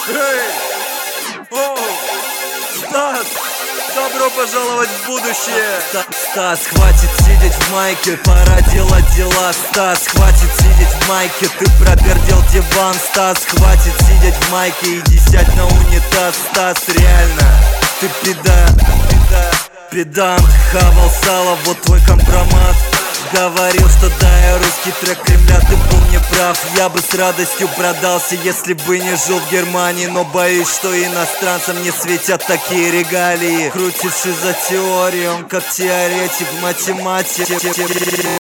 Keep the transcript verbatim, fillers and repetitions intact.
Эй! О! Стас! Добро пожаловать в будущее! Стас, хватит сидеть в майке, пора делать дела. Стас, хватит сидеть в майке, ты пропердел диван. Стас, хватит сидеть в майке, иди сядь на унитаз. Стас, реально, ты педа, педа, педант. Хавал сало, вот твой компромат. Говорил, что да, я русский трек Кремля, ты был неправ. Я бы с радостью продался, если бы не жил в Германии. Но боюсь, что иностранцам не светят такие регалии. Крутишь из-за теории, он как теоретик в математике.